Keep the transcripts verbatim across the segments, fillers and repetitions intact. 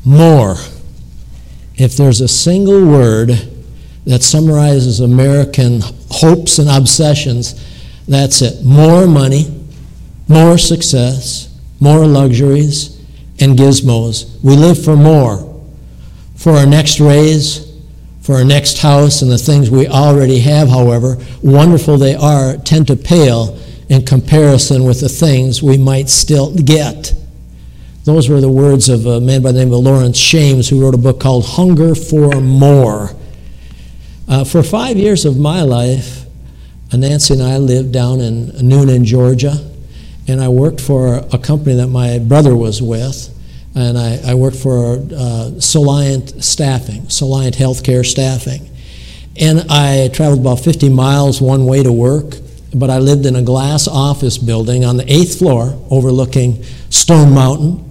More. If there's a single word that summarizes American hopes and obsessions, that's it. More money, more success, more luxuries, and gizmos. We live for more. For our next raise, for our next house, and the things we already have, however, wonderful they are, tend to pale in comparison with the things we might still get. Those were the words of a man by the name of Lawrence Shames, who wrote a book called Hunger for More. Uh, for five years of my life, Nancy and I lived down in Newnan, Georgia, and I worked for a company that my brother was with, and I, I worked for uh, Soliant Staffing, Soliant Healthcare Staffing. And I traveled about fifty miles one way to work, but I lived in a glass office building on the eighth floor overlooking Stone Mountain.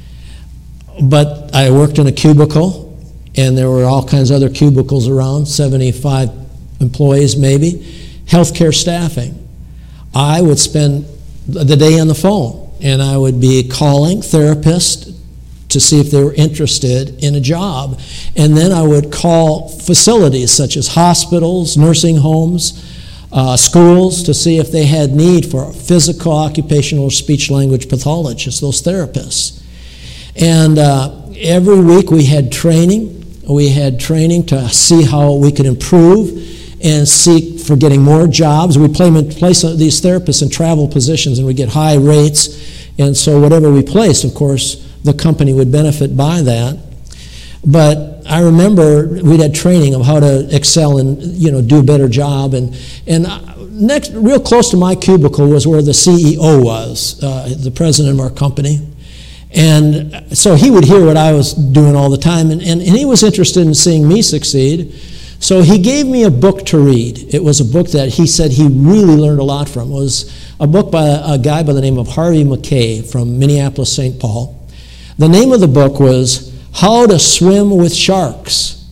But I worked in a cubicle, and there were all kinds of other cubicles around, seventy-five employees maybe. Healthcare staffing. I would spend the day on the phone, and I would be calling therapists to see if they were interested in a job. And then I would call facilities such as hospitals, nursing homes, uh, schools, to see if they had need for physical, occupational, or speech-language pathologists, those therapists. And uh, every week we had training. We had training to see how we could improve and seek for getting more jobs. We place these therapists in travel positions, and we get high rates. And so whatever we placed, of course, the company would benefit by that. But I remember we'd had training of how to excel and, you know, do a better job. And and next, real close to my cubicle was where the C E O was, uh, the president of our company. And so he would hear what I was doing all the time, and, and, and he was interested in seeing me succeed. So he gave me a book to read. It was a book that he said he really learned a lot from. It was a book by a, a guy by the name of Harvey McKay from Minneapolis, Saint Paul. The name of the book was How to Swim with Sharks.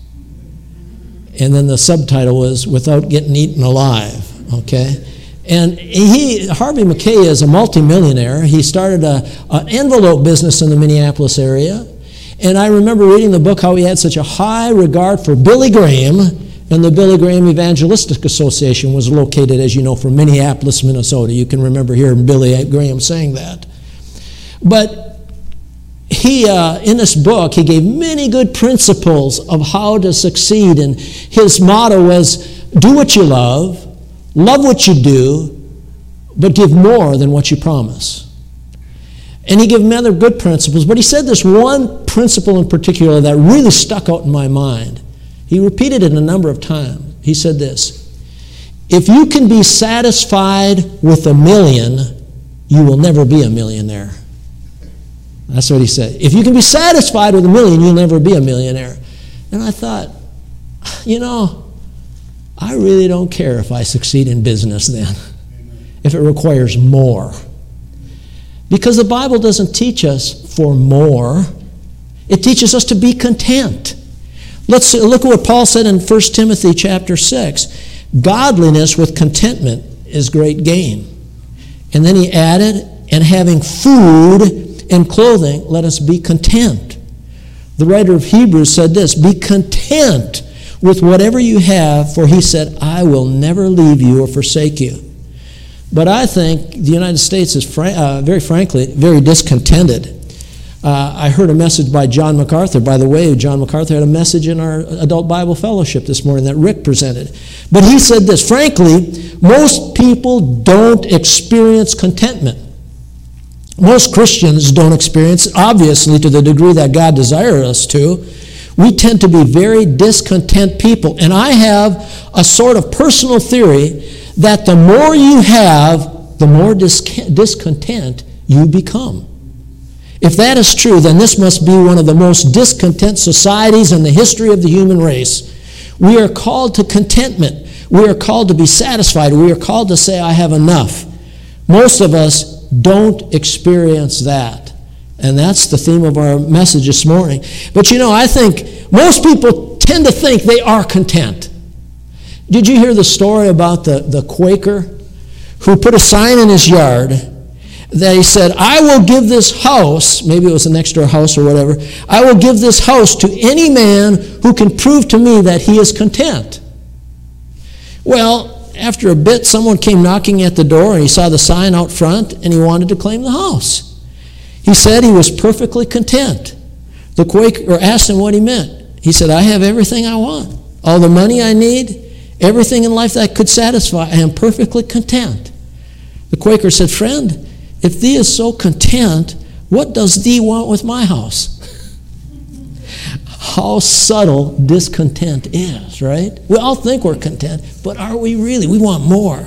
And then the subtitle was Without Getting Eaten Alive, okay? And he, Harvey McKay is a multimillionaire. He started a, an envelope business in the Minneapolis area. And I remember reading the book how he had such a high regard for Billy Graham, and the Billy Graham Evangelistic Association was located, as you know, from Minneapolis, Minnesota. You can remember hearing Billy Graham saying that. But he, uh, in this book, he gave many good principles of how to succeed. And his motto was, do what you love, love what you do, but give more than what you promise. And he gave many other good principles, but he said this one principle in particular that really stuck out in my mind. He repeated it a number of times. He said this: if you can be satisfied with a million, you will never be a millionaire. That's what he said. If you can be satisfied with a million, you'll never be a millionaire. And I thought, you know, I really don't care if I succeed in business then, if it requires more. Because the Bible doesn't teach us for more. It teaches us to be content. Let's look at what Paul said in First Timothy chapter six. Godliness with contentment is great gain. And then he added, and having food and clothing, let us be content. The writer of Hebrews said this, be content with whatever you have, for he said, I will never leave you or forsake you. But I think the United States is, fr- uh, very frankly, very discontented. Uh, I heard a message by John MacArthur. By the way, John MacArthur had a message in our Adult Bible Fellowship this morning that Rick presented. But he said this, frankly, most people don't experience contentment. Most Christians don't experience it, obviously, to the degree that God desires us to. We tend to be very discontent people. And I have a sort of personal theory that the more you have, the more dis- discontent you become. If that is true, then this must be one of the most discontent societies in the history of the human race. We are called to contentment. We are called to be satisfied. We are called to say, I have enough. Most of us don't experience that. And that's the theme of our message this morning. But you know, I think most people tend to think they are content. Did you hear the story about the, the Quaker who put a sign in his yard that he said, I will give this house, maybe it was the next door house or whatever, I will give this house to any man who can prove to me that he is content. Well, after a bit, someone came knocking at the door, and he saw the sign out front, and he wanted to claim the house. He said he was perfectly content. The Quaker asked him what he meant. He said, I have everything I want. All the money I need, everything in life that could satisfy, I am perfectly content. The Quaker said, friend, if thee is so content, what does thee want with my house? How subtle discontent is, right? We all think we're content, but are we really? We want more.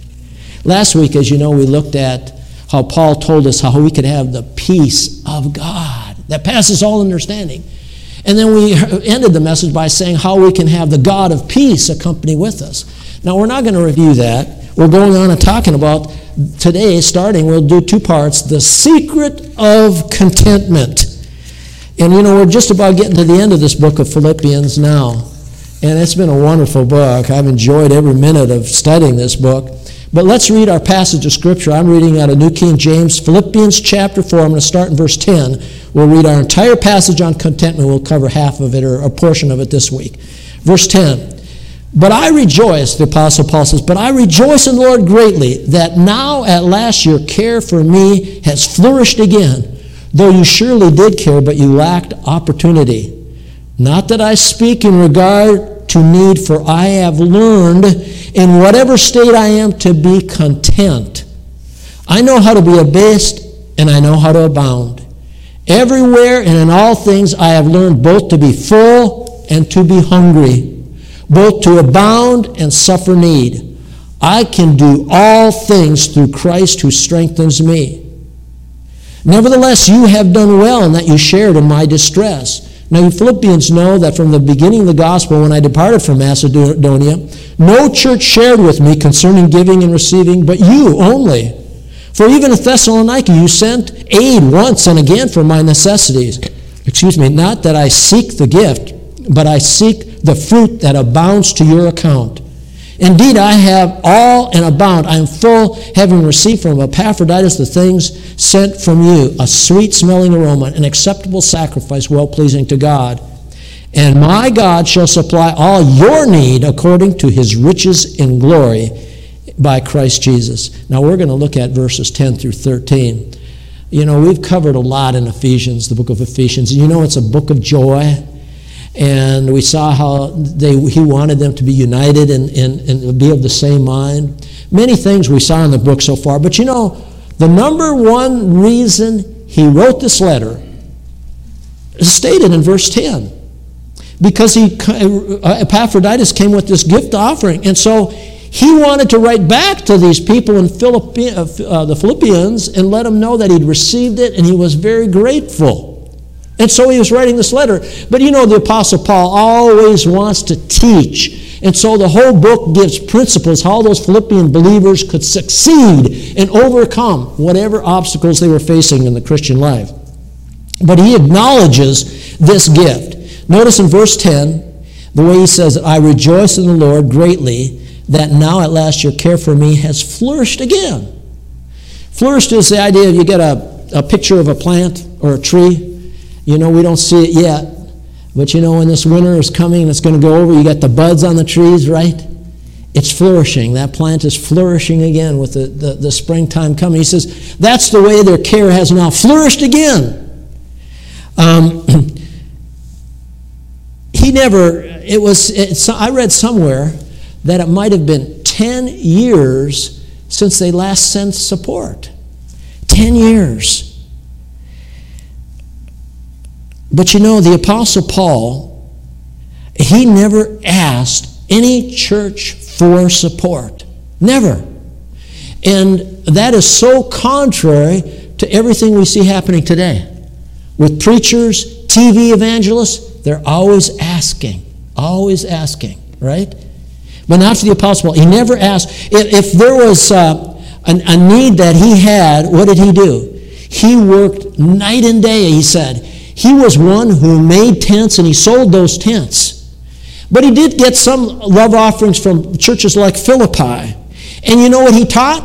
Last week, as you know, we looked at how Paul told us how we could have the peace of God that passes all understanding. And then we ended the message by saying how we can have the God of peace accompany with us. Now, we're not going to review that. We're going on and talking about today, starting, we'll do two parts, the secret of contentment. And you know, we're just about getting to the end of this book of Philippians now. And it's been a wonderful book. I've enjoyed every minute of studying this book. But let's read our passage of Scripture. I'm reading out of New King James, Philippians chapter four. I'm going to start in verse ten. We'll read our entire passage on contentment. We'll cover half of it or a portion of it this week. Verse ten. But I rejoice, the Apostle Paul says, but I rejoice in the Lord greatly that now at last your care for me has flourished again, though you surely did care, but you lacked opportunity. Not that I speak in regard to need, for I have learned in whatever state I am to be content. I know how to be abased, and I know how to abound. Everywhere and in all things I have learned both to be full and to be hungry, both to abound and suffer need. I can do all things through Christ who strengthens me. Nevertheless, you have done well in that you shared in my distress. Now, you Philippians know that from the beginning of the gospel, when I departed from Macedonia, no church shared with me concerning giving and receiving, but you only. For even in Thessalonica you sent aid once and again for my necessities. Excuse me, not that I seek the gift, but I seek the fruit that abounds to your account. Indeed, I have all and abound. I am full, having received from Epaphroditus the things sent from you, a sweet-smelling aroma, an acceptable sacrifice, well-pleasing to God. And my God shall supply all your need according to his riches in glory by Christ Jesus. Now, we're going to look at verses ten through thirteen. You know, we've covered a lot in Ephesians, the book of Ephesians. You know, it's a book of joy. And we saw how they, he wanted them to be united and, and, and be of the same mind. Many things we saw in the book so far. But you know, the number one reason he wrote this letter is stated in verse ten. Because he, Epaphroditus came with this gift offering. And so he wanted to write back to these people in Philippi, uh, the Philippians and let them know that he'd received it and he was very grateful. And so he was writing this letter. But you know, the Apostle Paul always wants to teach. And so the whole book gives principles how those Philippian believers could succeed and overcome whatever obstacles they were facing in the Christian life. But he acknowledges this gift. Notice in verse ten, the way he says, I rejoice in the Lord greatly that now at last your care for me has flourished again. Flourished is the idea of you get a, a picture of a plant or a tree. You know, we don't see it yet. But you know, when this winter is coming and it's going to go over, you got the buds on the trees, right? It's flourishing. That plant is flourishing again with the, the, the springtime coming. He says, that's the way their care has now flourished again. Um, he never, it was, it's, I read somewhere that it might have been ten years since they last sent support. ten years. But you know, the Apostle Paul, he never asked any church for support. Never. And that is so contrary to everything we see happening today. With preachers, T V evangelists, they're always asking, always asking, right? But not for the Apostle Paul. He never asked. If, if there was uh, a, a need that he had, what did he do? He worked night and day, he said. He was one who made tents and he sold those tents. But he did get some love offerings from churches like Philippi. And you know what he taught?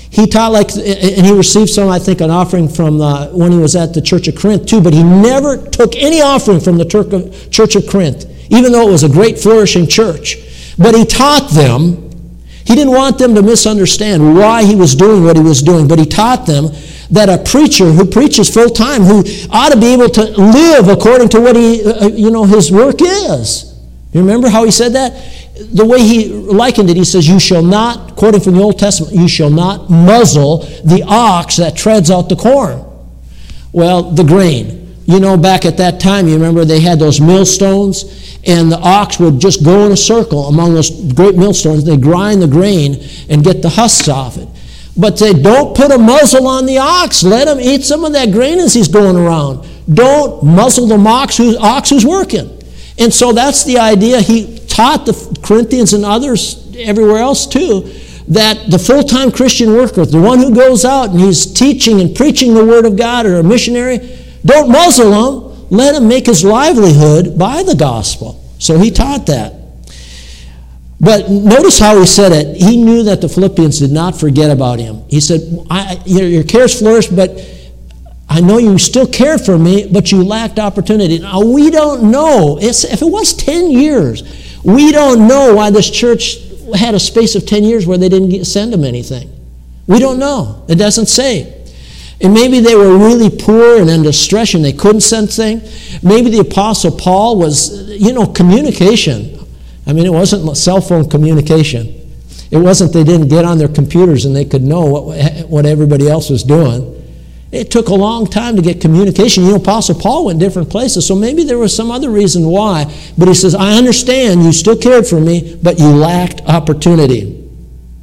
He taught like, and he received some, I think, an offering from the, when he was at the Church of Corinth too, but he never took any offering from the Church of Corinth, even though it was a great flourishing church. But he taught them, he didn't want them to misunderstand why he was doing what he was doing, but he taught them that a preacher who preaches full time, who ought to be able to live according to what he, uh, you know, his work is. You remember how he said that? The way he likened it, he says, you shall not, quoting from the Old Testament, you shall not muzzle the ox that treads out the corn. Well, the grain. You know, back at that time, you remember they had those millstones, and the ox would just go in a circle among those great millstones. They grind the grain and get the husks off it. But they don't put a muzzle on the ox. Let him eat some of that grain as he's going around. Don't muzzle the ox who's, ox who's working. And so that's the idea. He taught the Corinthians and others everywhere else too, that the full-time Christian worker, the one who goes out and he's teaching and preaching the Word of God, or a missionary, don't muzzle him. Let him make his livelihood by the gospel. So he taught that. But notice how he said it. He knew that the Philippians did not forget about him. He said, I, your, your cares flourished, but I know you still cared for me, but you lacked opportunity. Now, we don't know. It's, if it was ten years, we don't know why this church had a space of ten years where they didn't get, send them anything. We don't know. It doesn't say. And maybe they were really poor and in distress and they couldn't send things. Maybe the Apostle Paul was, you know, communication. I mean, it wasn't cell phone communication. It wasn't they didn't get on their computers and they could know what, what everybody else was doing. It took a long time to get communication. You know, Apostle Paul went different places, so maybe there was some other reason why. But he says, I understand you still cared for me, but you lacked opportunity.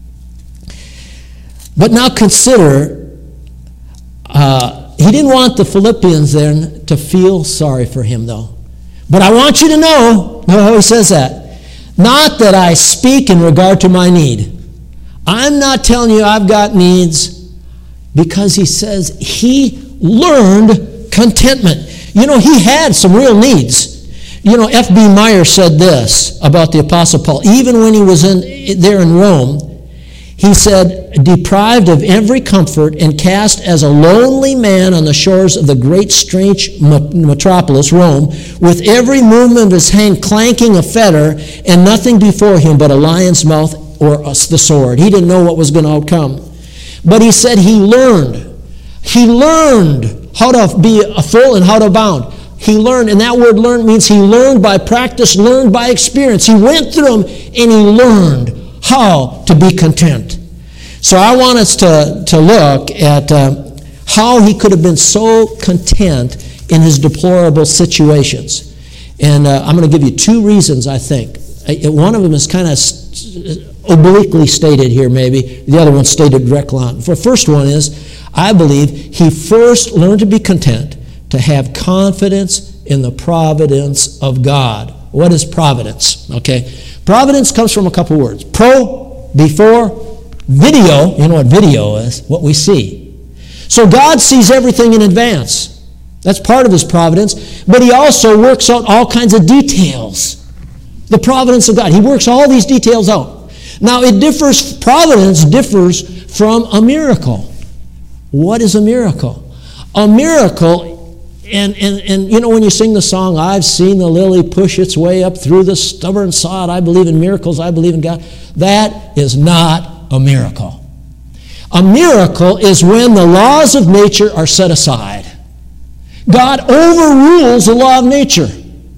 But now consider, uh, he didn't want the Philippians then to feel sorry for him, though. But I want you to know, know how he says that. Not that I speak in regard to my need. I'm not telling you I've got needs, because he says he learned contentment. You know, he had some real needs. You know, F B Meyer said this about the Apostle Paul. Even when he was in, there in Rome, he said, deprived of every comfort and cast as a lonely man on the shores of the great strange metropolis, Rome, with every movement of his hand clanking a fetter and nothing before him but a lion's mouth or the sword. He didn't know what was going to outcome. But he said he learned. He learned how to be full and how to abound. He learned, and that word learn means he learned by practice, learned by experience. He went through them and he learned how to be content. So I want us to, to look at uh, how he could have been so content in his deplorable situations. And uh, I'm going to give you two reasons, I think. One of them is kind of obliquely stated here, maybe. The other one stated directly on. The first one is, I believe he first learned to be content, to have confidence in the providence of God. What is providence? Okay. Providence comes from a couple words. Pro, before, video. You know what video is? What we see. So God sees everything in advance. That's part of his providence. But he also works out all kinds of details. The providence of God. He works all these details out. Now it differs, providence differs from a miracle. What is a miracle? A miracle, and, and, and you know when you sing the song, I've seen the lily push its way up through the stubborn sod, I believe in miracles, I believe in God. That is not a miracle. A miracle is when the laws of nature are set aside. God overrules the law of nature.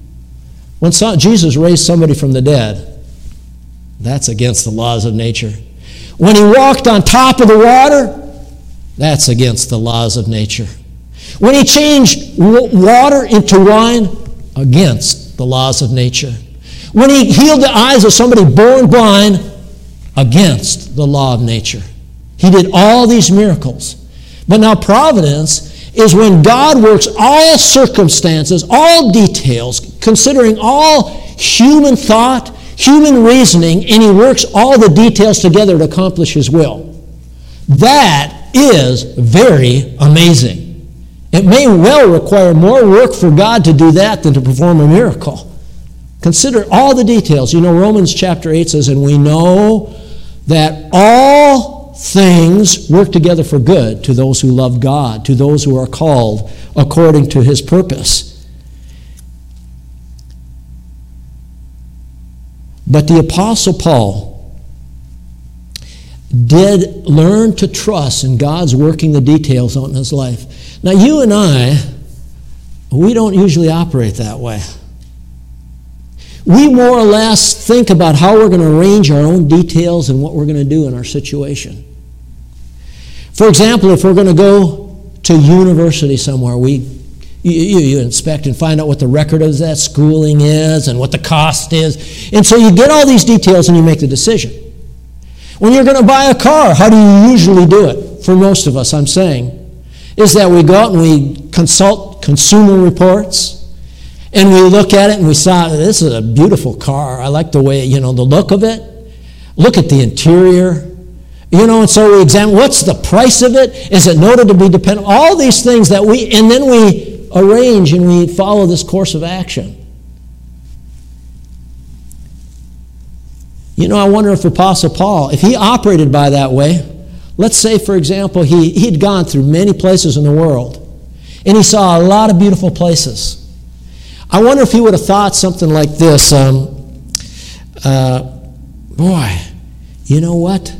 When Jesus raised somebody from the dead, that's against the laws of nature. When he walked on top of the water, that's against the laws of nature. When he changed water into wine, against the laws of nature. When he healed the eyes of somebody born blind, against the law of nature. He did all these miracles. But now providence is when God works all circumstances, all details, considering all human thought, human reasoning, and he works all the details together to accomplish his will. That is very amazing. It may well require more work for God to do that than to perform a miracle. Consider all the details. You know, Romans chapter eight says, and we know that all things work together for good to those who love God, to those who are called according to his purpose. But the Apostle Paul did learn to trust in God's working the details on his life. Now, you and I, we don't usually operate that way. We more or less think about how we're going to arrange our own details and what we're going to do in our situation. For example, if we're going to go to university somewhere, we you, you, you inspect and find out what the record of that schooling is and what the cost is. And so you get all these details and you make the decision. When you're going to buy a car, how do you usually do it? For most of us, I'm saying, is that we go out and we consult consumer reports. And we look at it and we saw, this is a beautiful car. I like the way, you know, the look of it. Look at the interior. You know, and so we examine, what's the price of it? Is it noted to be dependent? All these things that we, and then we arrange and we follow this course of action. You know, I wonder if Apostle Paul, if he operated by that way, let's say, for example, he, he'd gone through many places in the world, and he saw a lot of beautiful places. I wonder if he would have thought something like this, um, uh, boy, you know what?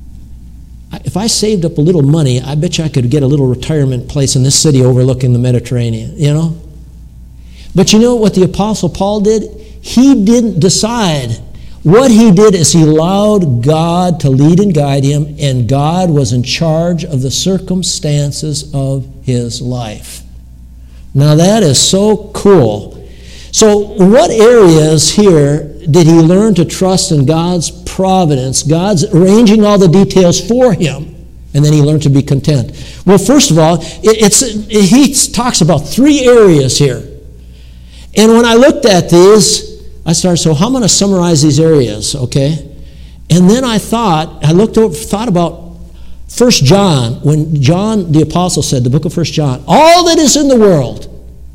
If I saved up a little money, I bet you I could get a little retirement place in this city overlooking the Mediterranean, you know? But you know what the Apostle Paul did? He didn't decide. What he did is he allowed God to lead and guide him, and God was in charge of the circumstances of his life. Now that is so cool. So what areas here did he learn to trust in God's providence, God's arranging all the details for him, and then he learned to be content? Well, first of all, it's, he talks about three areas here. And when I looked at these, I started, so how am I going to summarize these areas, okay? And then I thought, I looked over, thought about First John, when John the Apostle said, the book of First John, all that is in the world,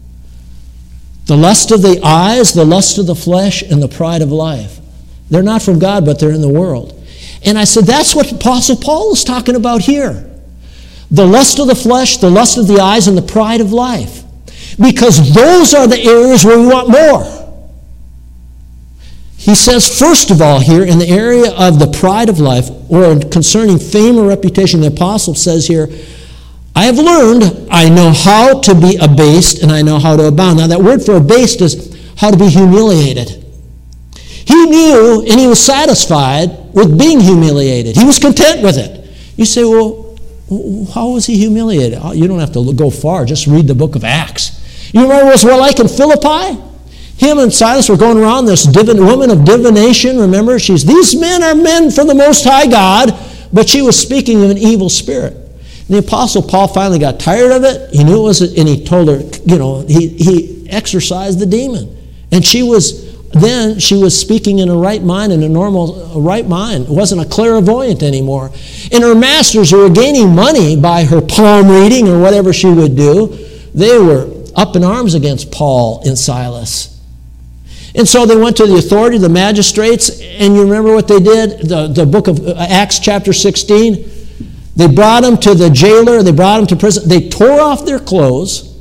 the lust of the eyes, the lust of the flesh, and the pride of life. They're not from God, but they're in the world. And I said, that's what Apostle Paul is talking about here. The lust of the flesh, the lust of the eyes, and the pride of life. Because those are the areas where we want more. He says, first of all here, in the area of the pride of life, or concerning fame or reputation, the Apostle says here, I have learned, I know how to be abased, and I know how to abound. Now that word for abased is how to be humiliated. He knew and he was satisfied with being humiliated. He was content with it. You say, well, how was he humiliated? You don't have to go far. Just read the book of Acts. You remember what it was like in Philippi? Him and Silas were going around, this divin- woman of divination, remember? She's, these men are men from the Most High God, but she was speaking of an evil spirit. And the Apostle Paul finally got tired of it. He knew it was, and he told her, you know, he, he exorcised the demon. And she was, then she was speaking in a right mind, in a normal a right mind. It wasn't a clairvoyant anymore. And her masters who were gaining money by her palm reading or whatever she would do, they were up in arms against Paul and Silas. And so they went to the authority, the magistrates, and you remember what they did? The, the book of Acts chapter sixteen. They brought him to the jailer. They brought him to prison. They tore off their clothes.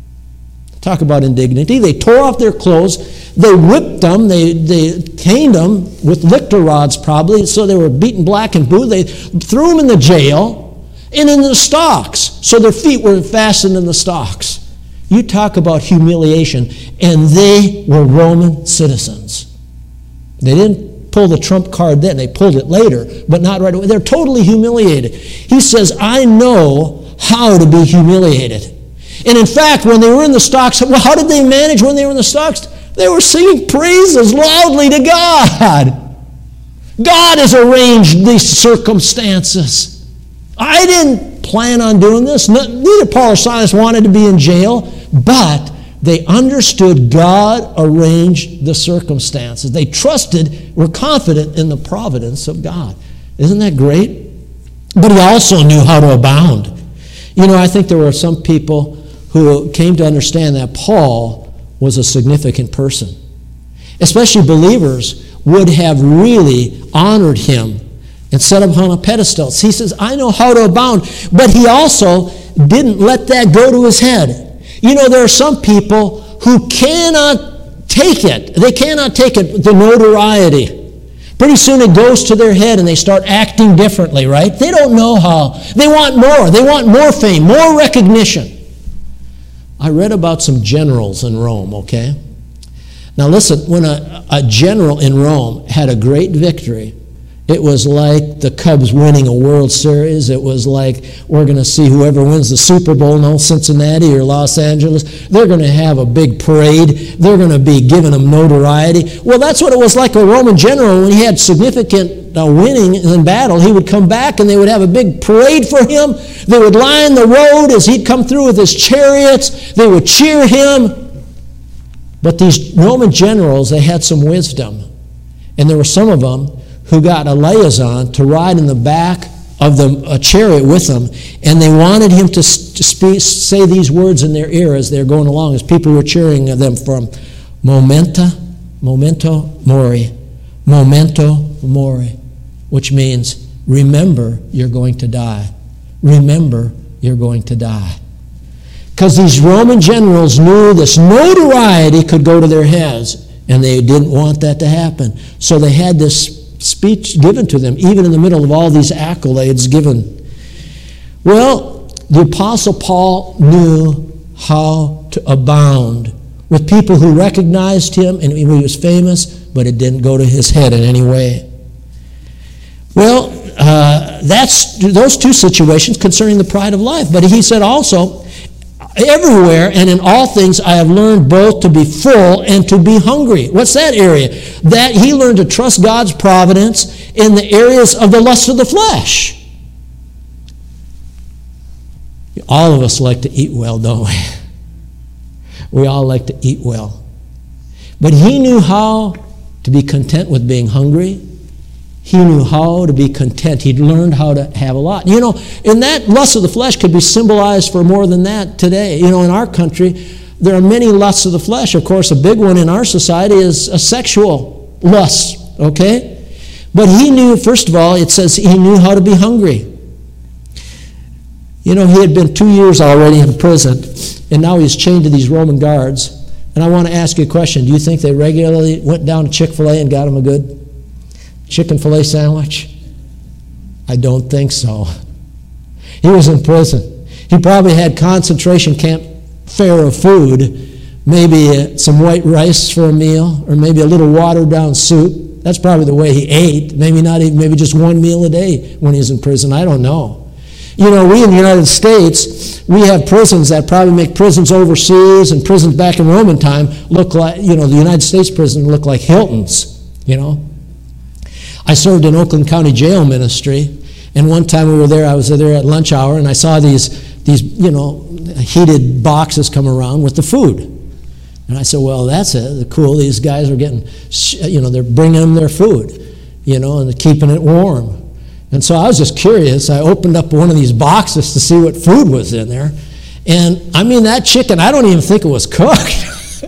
Talk about indignity. They tore off their clothes. They whipped them. They, they caned them with lictor rods probably, so they were beaten black and blue. They threw them in the jail and in the stocks, so their feet were fastened in the stocks. You talk about humiliation. And they were Roman citizens. They didn't pull the trump card then. They pulled it later, but not right away. They're totally humiliated. He says, I know how to be humiliated. And in fact, when they were in the stocks, well, how did they manage when they were in the stocks? They were singing praises loudly to God. God has arranged these circumstances. I didn't plan on doing this. Neither Paul or Silas wanted to be in jail, but they understood God arranged the circumstances. They trusted, were confident in the providence of God. Isn't that great? But he also knew how to abound. You know, I think there were some people who came to understand that Paul was a significant person. Especially believers would have really honored him and set upon a pedestal. He says, I know how to abound. But he also didn't let that go to his head. You know, there are some people who cannot take it. They cannot take it, the notoriety. Pretty soon it goes to their head and they start acting differently, right? They don't know how. They want more. They want more fame, more recognition. I read about some generals in Rome, okay? Now listen, when a, a general in Rome had a great victory, it was like the Cubs winning a World Series. It was like we're going to see whoever wins the Super Bowl, no, Cincinnati or Los Angeles, they're going to have a big parade. They're going to be giving them notoriety. Well, that's what it was like a Roman general. When he had significant uh, winning in battle, he would come back and they would have a big parade for him. They would line the road as he'd come through with his chariots. They would cheer him. But these Roman generals, they had some wisdom. And there were some of them who got a liaison to ride in the back of the a chariot with them, and they wanted him to, to speak, say these words in their ear as they're going along, as people were cheering them from momenta, momento mori, memento mori, which means remember you're going to die. Remember you're going to die. Because these Roman generals knew this notoriety could go to their heads, and they didn't want that to happen. So they had this speech given to them, even in the middle of all these accolades given. Well, the Apostle Paul knew how to abound with people who recognized him and he was famous, but it didn't go to his head in any way. Well, uh, that's those two situations concerning the pride of life. But he said also, everywhere and in all things I have learned both to be full and to be hungry. What's that area? That he learned to trust God's providence in the areas of the lust of the flesh. All of us like to eat well, don't we? We all like to eat well. But he knew how to be content with being hungry. He knew how to be content. He'd learned how to have a lot. You know, and that lust of the flesh could be symbolized for more than that today. You know, in our country, there are many lusts of the flesh. Of course, a big one in our society is a sexual lust, okay? But he knew, first of all, it says he knew how to be hungry. You know, he had been two years already in prison, and now he's chained to these Roman guards. And I want to ask you a question. Do you think they regularly went down to Chick-fil-A and got him a good chicken filet sandwich? I don't think so. He was in prison. He probably had concentration camp fare of food, maybe some white rice for a meal, or maybe a little watered down soup. That's probably the way he ate. Maybe not even, maybe just one meal a day when he was in prison. I don't know. You know, we in the United States, we have prisons that probably make prisons overseas and prisons back in Roman time look like, you know, the United States prison look like Hilton's, you know. I served in Oakland County Jail Ministry, and one time we were there, I was there at lunch hour, and I saw these, these, you know, heated boxes come around with the food. And I said, well, that's it. Cool. These guys are getting, you know, they're bringing them their food, you know, and they're keeping it warm. And so I was just curious. I opened up one of these boxes to see what food was in there. And, I mean, that chicken, I don't even think it was cooked.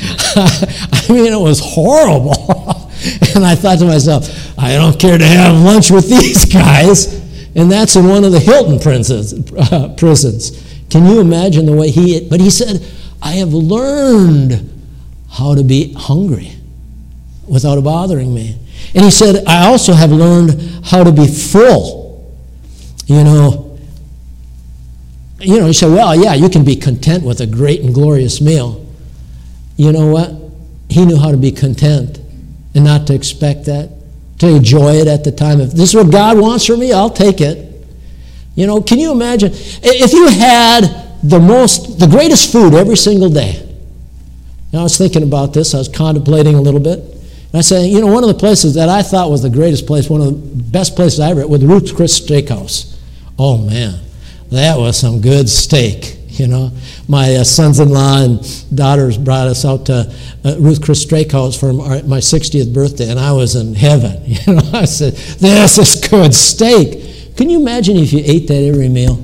I mean, it was horrible. And I thought to myself, I don't care to have lunch with these guys. And that's in one of the Hilton prisons. Uh, prisons. Can you imagine the way he ate? But he said, I have learned how to be hungry without it bothering me. And he said, I also have learned how to be full. You know, you know, he said, well, yeah, you can be content with a great and glorious meal. You know what? He knew how to be content and not to expect that, to enjoy it at the time. If this is what God wants for me, I'll take it. You know, can you imagine? If you had the most, the greatest food every single day. Now, I was thinking about this. I was contemplating a little bit. And I said, you know, one of the places that I thought was the greatest place, one of the best places I ever ate, was Ruth's Chris Steakhouse. Oh, man, that was some good steak, you know. My uh, sons-in-law and daughters brought us out to uh, Ruth's Chris Steakhouse for our, my sixtieth birthday, and I was in heaven. You know, I said, this is good steak. Can you imagine if you ate that every meal?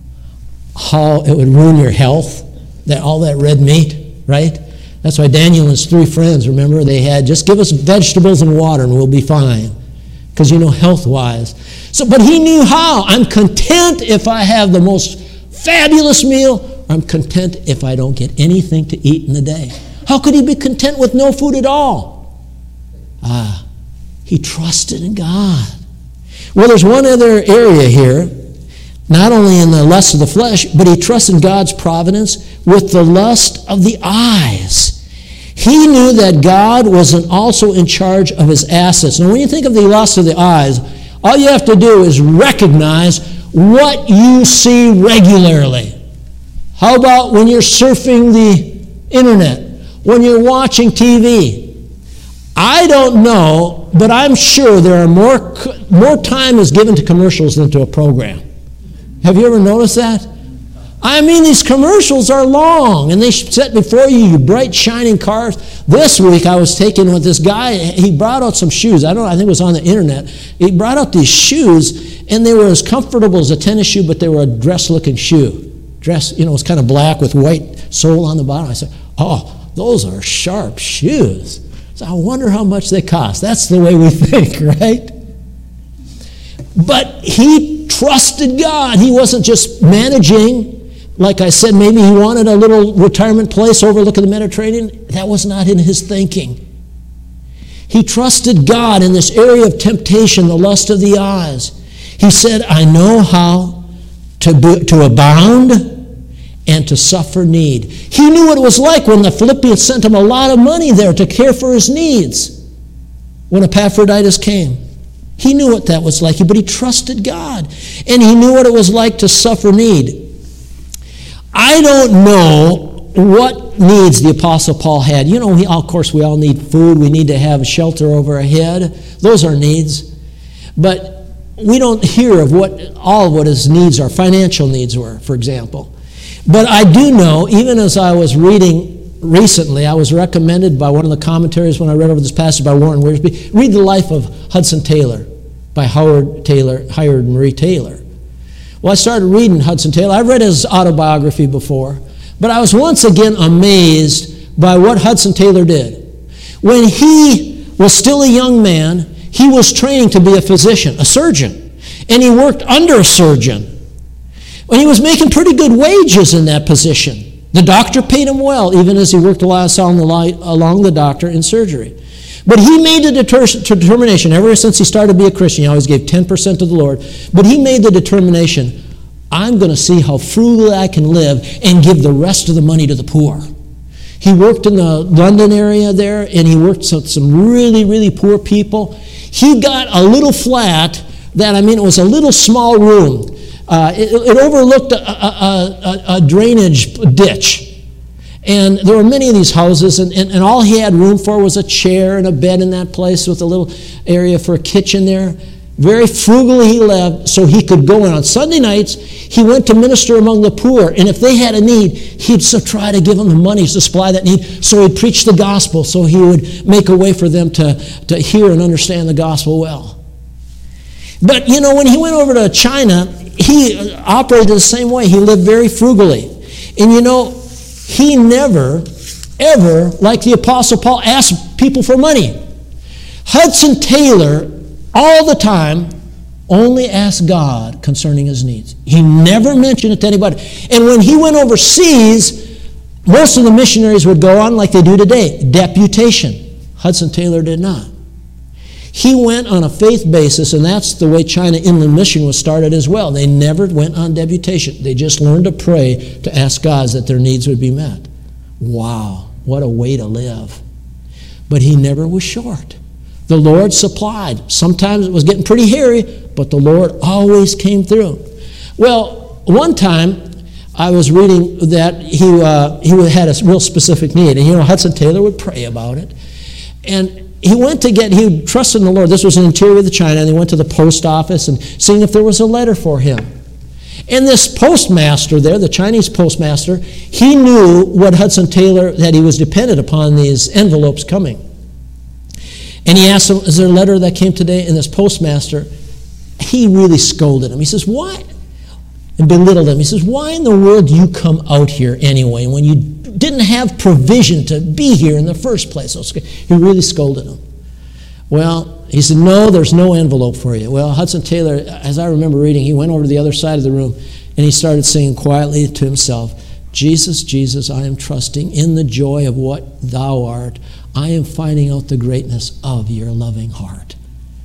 How it would ruin your health, that all that red meat, right? That's why Daniel and his three friends, remember, they had, just give us vegetables and water and we'll be fine. because you know health-wise. So, but he knew how. I'm content if I have the most fabulous meal. I'm content if I don't get anything to eat in the day. How could he be content with no food at all? Ah, he trusted in God. Well, there's one other area here, not only in the lust of the flesh, but he trusted in God's providence with the lust of the eyes. He knew that God was also in charge of his assets. Now, when you think of the lust of the eyes, all you have to do is recognize what you see regularly. How about when you're surfing the internet, when you're watching T V? I don't know, but I'm sure there are more, more time is given to commercials than to a program. Have you ever noticed that? I mean, these commercials are long, and they set before you, you bright, shining cars. This week, I was taken with this guy. He brought out some shoes. I don't know, I think it was on the internet. He brought out these shoes, and they were as comfortable as a tennis shoe, but they were a dress-looking shoe. Dress, you know, it was kind of black with white sole on the bottom. I said, oh, those are sharp shoes. So I wonder how much they cost. That's the way we think, right? But he trusted God. He wasn't just managing. Like I said, maybe he wanted a little retirement place overlooking the Mediterranean. That was not in his thinking. He trusted God in this area of temptation, the lust of the eyes. He said, I know how to, be, to abound and to suffer need. He knew what it was like when the Philippians sent him a lot of money there to care for his needs when Epaphroditus came. He knew what that was like, but he trusted God. And he knew what it was like to suffer need. I don't know what needs the Apostle Paul had. You know, we, of course, we all need food. We need to have a shelter over our head. Those are needs. But we don't hear of what all of what his needs are, financial needs were, for example. But I do know, even as I was reading recently, I was recommended by one of the commentaries when I read over this passage by Warren Wiersbe, read the life of Hudson Taylor by Howard Taylor, Howard Marie Taylor. Well, I started reading Hudson Taylor. I've read his autobiography before, but I was once again amazed by what Hudson Taylor did. When he was still a young man, he was training to be a physician, a surgeon, and he worked under a surgeon. When he was making pretty good wages in that position. The doctor paid him well, even as he worked along the, along the doctor in surgery. But he made the deter- determination, ever since he started to be a Christian, he always gave ten percent to the Lord, but he made the determination, I'm going to see how frugally I can live and give the rest of the money to the poor. He worked in the London area there, and he worked with some really, really poor people. He got a little flat that, I mean, it was a little small room. Uh, it, it overlooked a, a, a, a drainage ditch. And there were many of these houses, and, and, and all he had room for was a chair and a bed in that place with a little area for a kitchen there. Very frugally he lived so he could go in. On Sunday nights, he went to minister among the poor, and if they had a need, he'd so try to give them the money to supply that need, so he'd preach the gospel, so he would make a way for them to, to hear and understand the gospel well. But, you know, when he went over to China, he operated the same way. He lived very frugally. And, you know, he never, ever, like the Apostle Paul, asked people for money. Hudson Taylor, all the time, only asked God concerning his needs. He never mentioned it to anybody. And when he went overseas, most of the missionaries would go on like they do today, deputation. Hudson Taylor did not. He went on a faith basis, and that's the way China Inland Mission was started as well. They never went on deputation. They just learned to pray to ask God that their needs would be met. Wow, what a way to live. But he never was short. The Lord supplied. Sometimes it was getting pretty hairy, but the Lord always came through. Well, one time I was reading that he, uh, he had a real specific need, and you know, Hudson Taylor would pray about it. And he went to get, he trusted in the Lord. This was in the interior of China, and he went to the post office and seeing if there was a letter for him. And this postmaster there, the Chinese postmaster, he knew what Hudson Taylor, that he was dependent upon these envelopes coming. And he asked him, is there a letter that came today? And this postmaster, he really scolded him. He says, why? And belittled him. He says, why in the world do you come out here anyway when you didn't have provision to be here in the first place? He really scolded him. Well, he said, no, there's no envelope for you. Well, Hudson Taylor, as I remember reading, he went over to the other side of the room and he started singing quietly to himself, Jesus, Jesus, I am trusting in the joy of what thou art. I am finding out the greatness of your loving heart.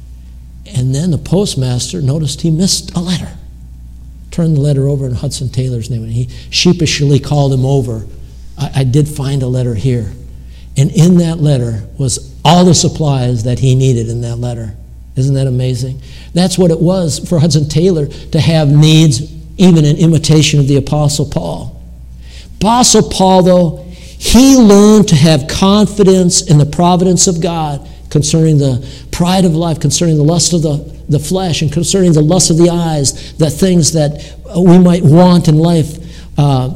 And then the postmaster noticed he missed a letter. Turned the letter over in Hudson Taylor's name, and he sheepishly called him over. I, I did find a letter here. And in that letter was all the supplies that he needed in that letter. Isn't that amazing? That's what it was for Hudson Taylor to have needs, even in imitation of the Apostle Paul. Apostle Paul, though, he learned to have confidence in the providence of God concerning the pride of life, concerning the lust of the, the flesh, and concerning the lust of the eyes, the things that we might want in life. Uh,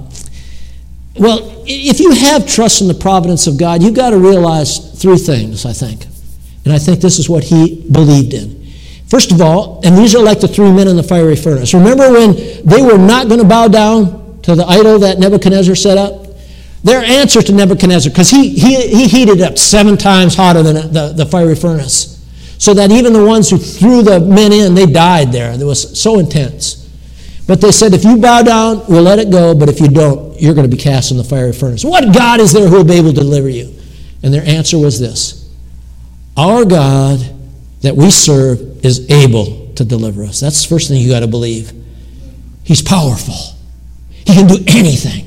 well, if you have trust in the providence of God, you've got to realize three things, I think. And I think this is what he believed in. First of all, and these are like the three men in the fiery furnace. Remember when they were not going to bow down to the idol that Nebuchadnezzar set up? Their answer to Nebuchadnezzar, because he, he, he heated up seven times hotter than the, the fiery furnace, so that even the ones who threw the men in, they died there. It was so intense. But they said, if you bow down, we'll let it go, but if you don't, you're going to be cast in the fiery furnace. What God is there who will be able to deliver you? And their answer was this: our God that we serve is able to deliver us. That's the first thing you got to believe. He's powerful. He can do anything.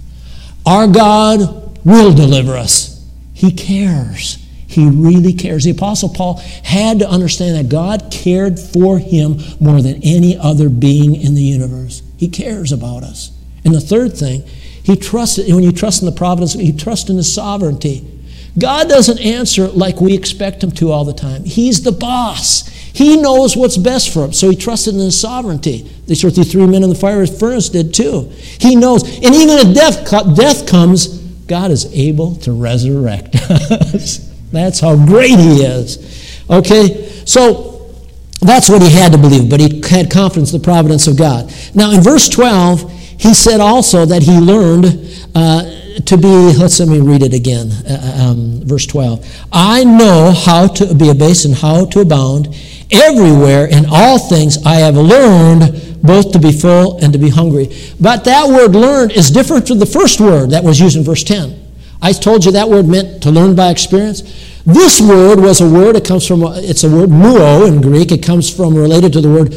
Our God will deliver us. He cares. He really cares. The Apostle Paul had to understand that God cared for him more than any other being in the universe. He cares about us. And the third thing, he trusted, when you trust in the providence, you trust in his sovereignty. God doesn't answer like we expect him to all the time. He's the boss. He knows what's best for him, so he trusted in his sovereignty. These what the three men in the fiery furnace did too. He knows. And even if death, death comes, God is able to resurrect us. That's how great he is. Okay? So that's what he had to believe, but he had confidence in the providence of God. Now in verse twelve, he said also that he learned uh, to be, let's let me read it again, uh, um, verse twelve. I know how to be abased and how to abound. Everywhere in all things I have learned both to be full and to be hungry. But that word learned is different from the first word that was used in verse ten. I told you that word meant to learn by experience. This word was a word, it comes from, it's a word muo in Greek. It comes from, related to the word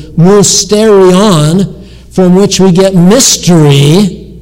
mysterion, from which we get mystery.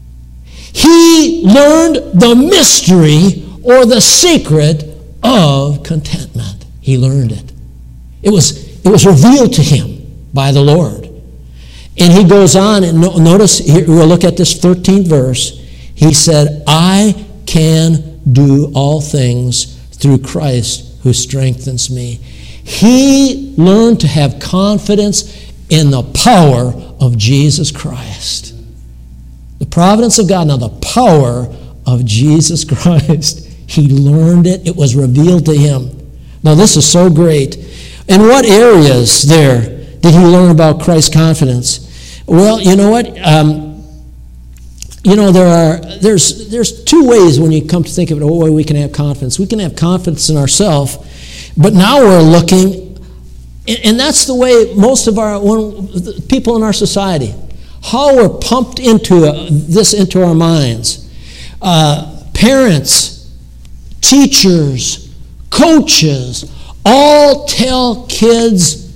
He learned the mystery or the secret of contentment. He learned it. It was, it was revealed to him by the Lord. And he goes on, and no, notice, here, we'll look at this thirteenth verse. He said, I can do all things through Christ who strengthens me. He learned to have confidence in the power of Jesus Christ. The providence of God, now the power of Jesus Christ. He learned it. It was revealed to him. Now this is so great. In what areas there did he learn about Christ's confidence? Well, you know what? Um, you know, there are there's there's two ways when you come to think of it, what way we can have confidence. We can have confidence in ourselves, but now we're looking, and that's the way most of our when, people in our society, how we're pumped into this into our minds. Uh, parents, teachers, coaches, all tell kids,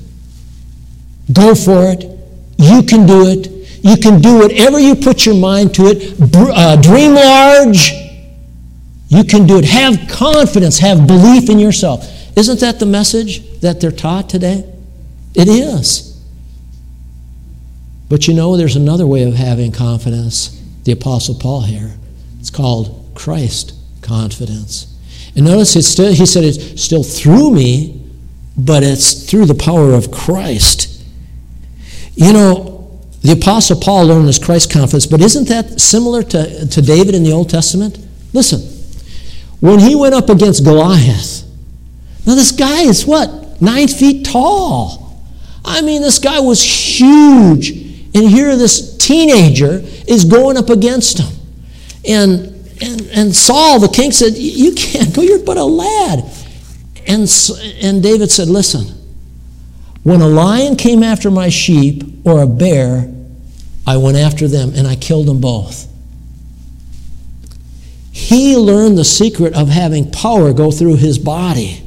go for it, you can do it, you can do whatever you put your mind to it, uh, dream large, you can do it, have confidence, have belief in yourself. Isn't that the message that they're taught today? It is. But you know, there's another way of having confidence, the Apostle Paul here. It's called Christ confidence. And notice it's still, he said it's still through me, but it's through the power of Christ. You know, the Apostle Paul learned this Christ confidence, but isn't that similar to, to David in the Old Testament? Listen, when he went up against Goliath, now this guy is what? Nine feet tall. I mean, this guy was huge. And here this teenager is going up against him. And And, and Saul, the king, said, you can't go, you're but a lad. And and, and David said, listen, when a lion came after my sheep or a bear, I went after them and I killed them both. He learned the secret of having power go through his body.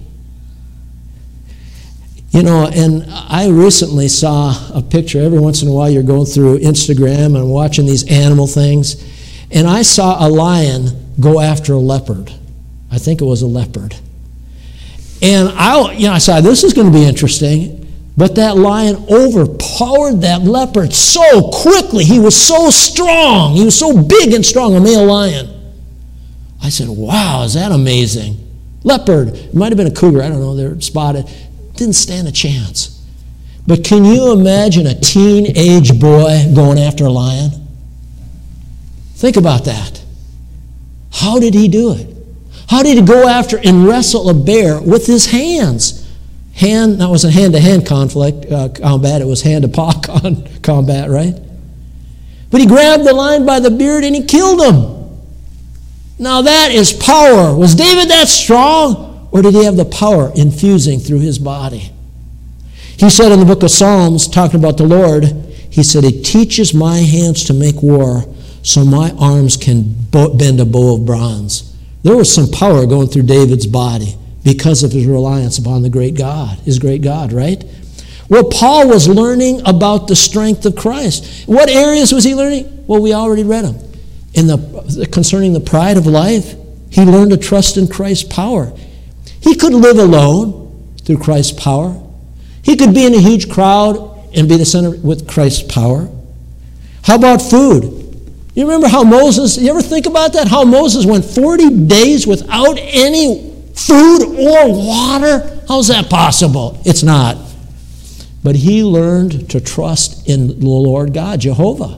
You know, and I recently saw a picture. Every once in a while you're going through Instagram and watching these animal things, and I saw a lion go after a leopard. I think it was a leopard. And I, you know, I said, this is going to be interesting. But that lion overpowered that leopard so quickly. He was so strong. He was so big and strong, a male lion. I said, wow, is that amazing? Leopard. It might have been a cougar. I don't know. They're spotted. Didn't stand a chance. But can you imagine a teenage boy going after a lion? Think about that. How did he do it? How did he go after and wrestle a bear with his hands? Hand, that wasn't hand-to-hand conflict, uh, combat, it was hand-to-paw con- combat, right? But he grabbed the lion by the beard and he killed him. Now that is power. Was David that strong? Or did he have the power infusing through his body? He said in the book of Psalms, talking about the Lord, he said, he teaches my hands to make war so my arms can bend a bow of bronze. There was some power going through David's body because of his reliance upon the great God, his great God, right? Well, Paul was learning about the strength of Christ. What areas was he learning? Well, we already read them. In the concerning the pride of life, he learned to trust in Christ's power. He could live alone through Christ's power. He could be in a huge crowd and be the center with Christ's power. How about food? You remember how Moses, you ever think about that? How Moses went forty days without any food or water? How's that possible? It's not. But he learned to trust in the Lord God, Jehovah.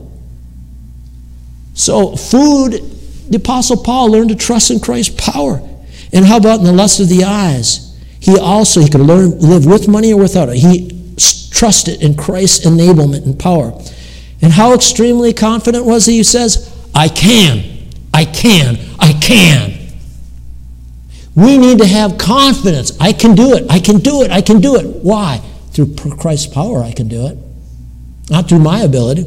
So food, the Apostle Paul learned to trust in Christ's power. And how about in the lust of the eyes? He also, he could learn live with money or without it. He trusted in Christ's enablement and power. And how extremely confident was he? He says, I can, I can, I can. We need to have confidence. I can do it, I can do it, I can do it. Why? Through Christ's power I can do it. Not through my ability.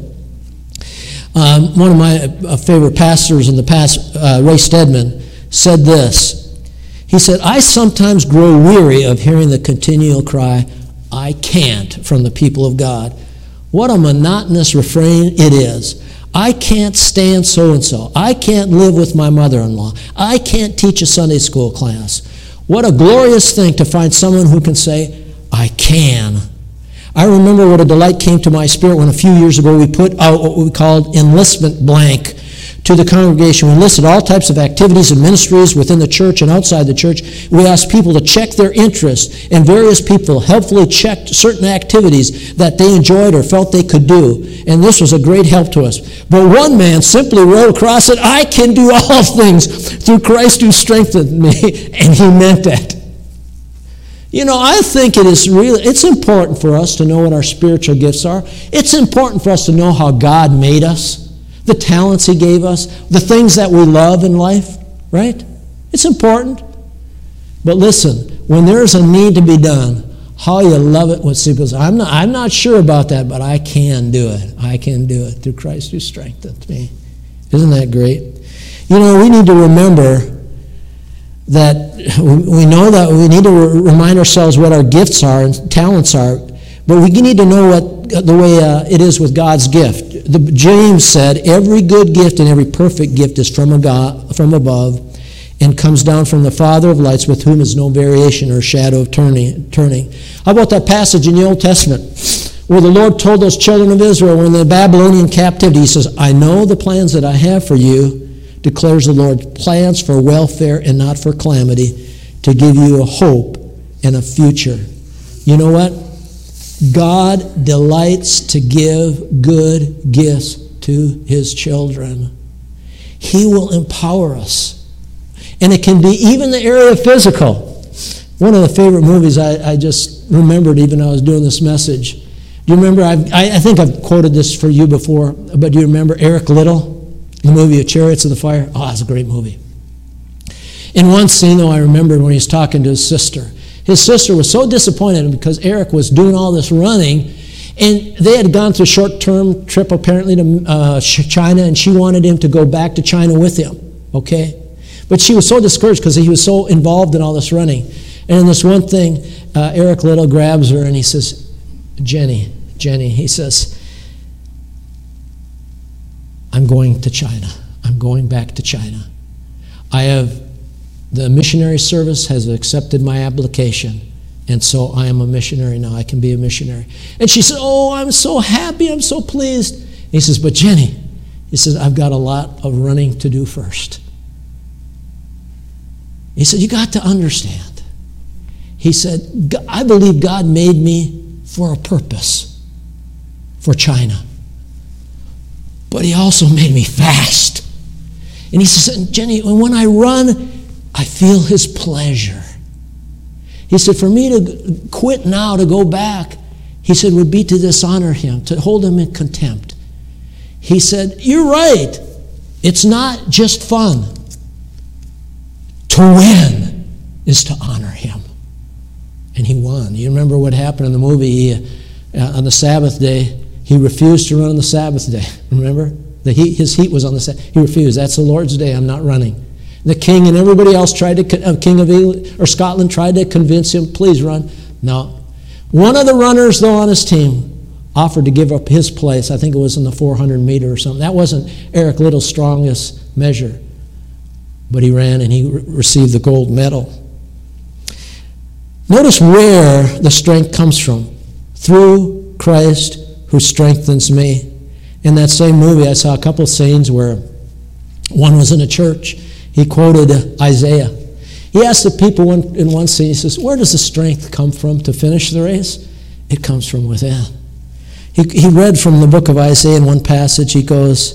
Um, one of my uh, favorite pastors in the past, uh, Ray Stedman, said this. He said, I sometimes grow weary of hearing the continual cry, I can't, from the people of God. What a monotonous refrain it is. I can't stand so-and-so. I can't live with my mother-in-law. I can't teach a Sunday school class. What a glorious thing to find someone who can say, I can. I remember what a delight came to my spirit when a few years ago we put out what we called enlistment blank to the congregation. We listed all types of activities and ministries within the church and outside the church. We asked people to check their interest, and various people helpfully checked certain activities that they enjoyed or felt they could do. And this was a great help to us. But one man simply wrote across it, I can do all things through Christ who strengthened me. And he meant that. You know, I think it is really, it's important for us to know what our spiritual gifts are. It's important for us to know how God made us. The talents he gave us, the things that we love in life, right? It's important. But listen, when there's a need to be done, how you love it when people say, I'm not, I'm not sure about that, but I can do it. I can do it through Christ who strengthened me. Isn't that great? You know, we need to remember that we know that we need to remind ourselves what our gifts are and talents are, but we need to know what the way uh, it is with God's gift. The, James said, every good gift and every perfect gift is from, a God, from above and comes down from the Father of lights, with whom is no variation or shadow of turning. turning. How about that passage in the Old Testament where the Lord told those children of Israel when in the Babylonian captivity, he says, I know the plans that I have for you, declares the Lord, plans for welfare and not for calamity, to give you a hope and a future. You know what? God delights to give good gifts to his children. He will empower us. And it can be even the area of physical. One of the favorite movies I, I just remembered even when I was doing this message. Do you remember, I've, I, I think I've quoted this for you before, but do you remember Eric Liddell, the movie of Chariots of the Fire? Oh, that's a great movie. In one scene, though, I remember when he was talking to his sister, His sister was so disappointed because Eric was doing all this running, and they had gone through a short-term trip apparently to uh, China, and she wanted him to go back to China with him, okay? But she was so discouraged because he was so involved in all this running. And in this one thing, uh, Eric Liddell grabs her and he says, Jenny, Jenny, he says, I'm going to China. I'm going back to China. I have, the missionary service has accepted my application, and so I am a missionary now. I can be a missionary. And she said, oh, I'm so happy. I'm so pleased. And he says, but Jenny, he says, I've got a lot of running to do first. He said, you got to understand. He said, I believe God made me for a purpose, for China. But he also made me fast. And he says, Jenny, when I run, I feel his pleasure. He said, for me to quit now, to go back, he said, would be to dishonor him, to hold him in contempt. He said, you're right. It's not just fun. To win is to honor him. And he won. You remember what happened in the movie? He, uh, on the Sabbath day, he refused to run on the Sabbath day. Remember? The heat, his heat was on the Sabbath. He refused. That's the Lord's day. I'm not running. The king and everybody else tried to, uh, King of England or Scotland tried to convince him, please run. No. One of the runners, though, on his team offered to give up his place. I think it was in the four hundred meter or something. That wasn't Eric Liddell's strongest measure. But he ran and he re- received the gold medal. Notice where the strength comes from. Through Christ who strengthens me. In that same movie, I saw a couple of scenes where one was in a church. He quoted Isaiah. He asked the people one, in one scene, he says, where does the strength come from to finish the race? It comes from within. He, he read from the book of Isaiah in one passage. He goes,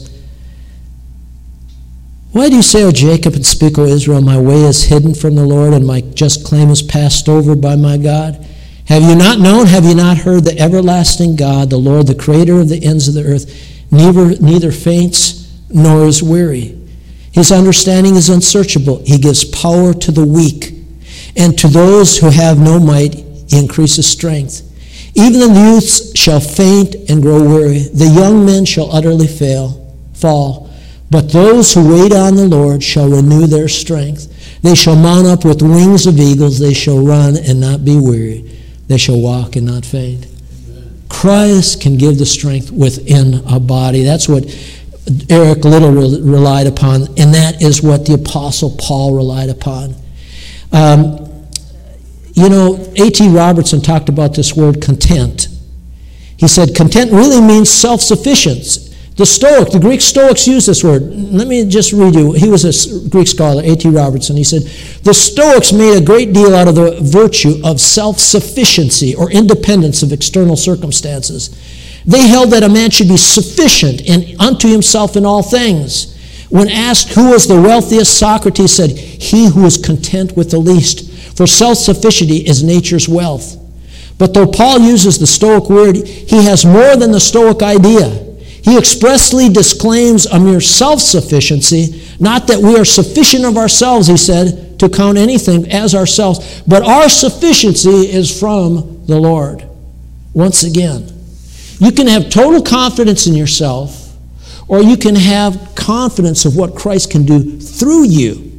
why do you say, O Jacob, and speak, O Israel, my way is hidden from the Lord, and my just claim is passed over by my God? Have you not known, have you not heard, the everlasting God, the Lord, the creator of the ends of the earth, neither, neither faints nor is weary? His understanding is unsearchable. He gives power to the weak, and to those who have no might, he increases strength. Even the youths shall faint and grow weary. The young men shall utterly fail, fall. But those who wait on the Lord shall renew their strength. They shall mount up with wings of eagles. They shall run and not be weary. They shall walk and not faint. Amen. Christ can give the strength within a body. That's what Eric Liddell relied upon, and that is what the Apostle Paul relied upon. Um, you know, A T Robertson talked about this word content. He said content really means self-sufficiency. The Stoic, the Greek Stoics use this word. Let me just read you. He was a Greek scholar, A T Robertson. He said, the Stoics made a great deal out of the virtue of self-sufficiency or independence of external circumstances. They held that a man should be sufficient in, unto himself in all things. When asked who was the wealthiest, Socrates said, he who is content with the least. For self-sufficiency is nature's wealth. But though Paul uses the Stoic word, he has more than the Stoic idea. He expressly disclaims a mere self-sufficiency, not that we are sufficient of ourselves, he said, to count anything as ourselves, but our sufficiency is from the Lord. Once again, you can have total confidence in yourself, or you can have confidence of what Christ can do through you.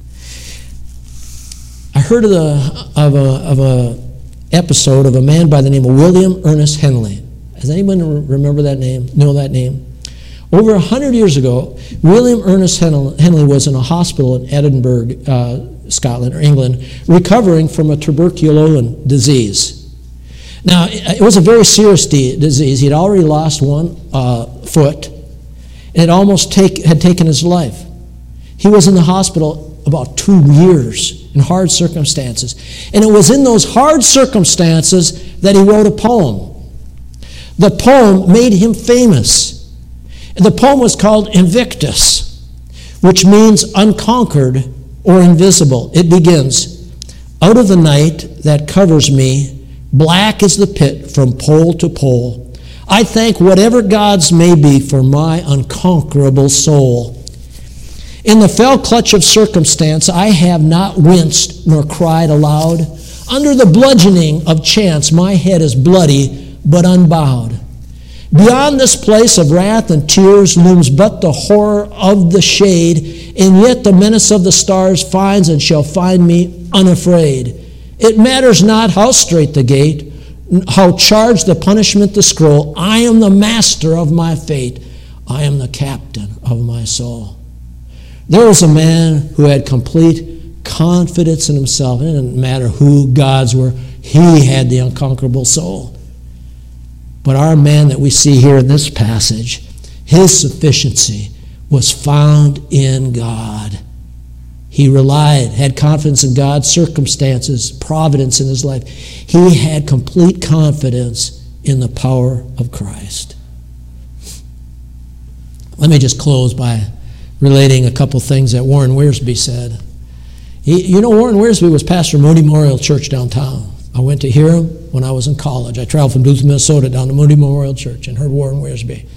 I heard of the of a of a episode of a man by the name of William Ernest Henley. Does anyone remember that name, know that name? Over a hundred years ago, William Ernest Henley was in a hospital in Edinburgh, uh, Scotland, or England, recovering from a tuberculosis disease. Now, it was a very serious de- disease. He'd already lost one uh, foot, and it almost take, had taken his life. He was in the hospital about two years in hard circumstances. And it was in those hard circumstances that he wrote a poem. The poem made him famous. The poem was called Invictus, which means unconquered or invisible. It begins, out of the night that covers me, black is the pit from pole to pole. I thank whatever gods may be for my unconquerable soul. In the fell clutch of circumstance, I have not winced nor cried aloud. Under the bludgeoning of chance, my head is bloody but unbowed. Beyond this place of wrath and tears looms but the horror of the shade, and yet the menace of the stars finds and shall find me unafraid. It matters not how straight the gate, how charged the punishment the scroll. I am the master of my fate. I am the captain of my soul. There was a man who had complete confidence in himself. It didn't matter who gods were. He had the unconquerable soul. But our man that we see here in this passage, his sufficiency was found in God. He relied, had confidence in God's circumstances, providence in his life. He had complete confidence in the power of Christ. Let me just close by relating a couple things that Warren Wiersbe said. He, you know, Warren Wiersbe was pastor of Moody Memorial Church downtown. I went to hear him when I was in college. I traveled from Duluth, Minnesota down to Moody Memorial Church and heard Warren Wiersbe.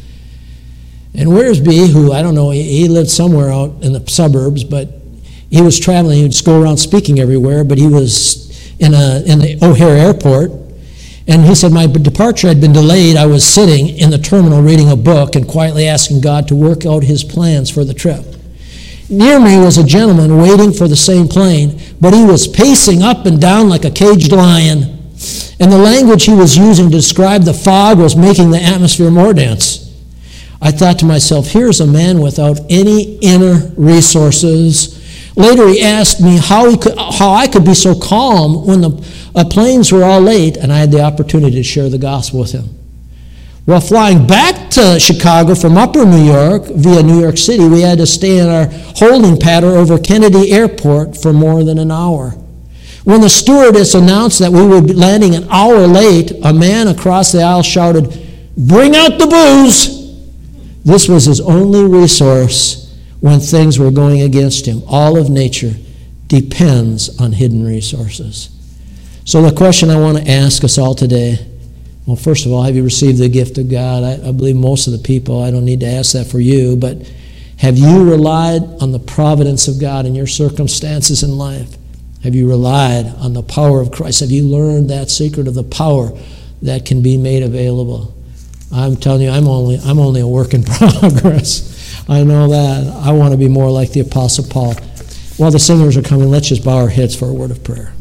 And Wiersbe, who, I don't know, he, he lived somewhere out in the suburbs, but he was traveling. He would just go around speaking everywhere, but he was in, a, in the O'Hare Airport. And he said, my departure had been delayed. I was sitting in the terminal reading a book and quietly asking God to work out his plans for the trip. Near me was a gentleman waiting for the same plane, but he was pacing up and down like a caged lion. And the language he was using to describe the fog was making the atmosphere more dense. I thought to myself, here's a man without any inner resources. Later he asked me how, he could, how I could be so calm when the uh, planes were all late, and I had the opportunity to share the gospel with him. While flying back to Chicago from upper New York via New York City, we had to stay in our holding pattern over Kennedy Airport for more than an hour. When the stewardess announced that we would be landing an hour late, a man across the aisle shouted, "Bring out the booze!" This was his only resource when things were going against him. All of nature depends on hidden resources. So the question I want to ask us all today, well, first of all, have you received the gift of God? I, I believe most of the people, I don't need to ask that for you, but have you relied on the providence of God in your circumstances in life? Have you relied on the power of Christ? Have you learned that secret of the power that can be made available? I'm telling you, I'm only, I'm only a work in progress. I know that. I want to be more like the Apostle Paul. While the singers are coming, let's just bow our heads for a word of prayer.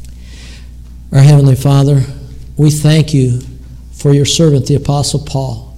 Our Heavenly Father, we thank you for your servant, the Apostle Paul.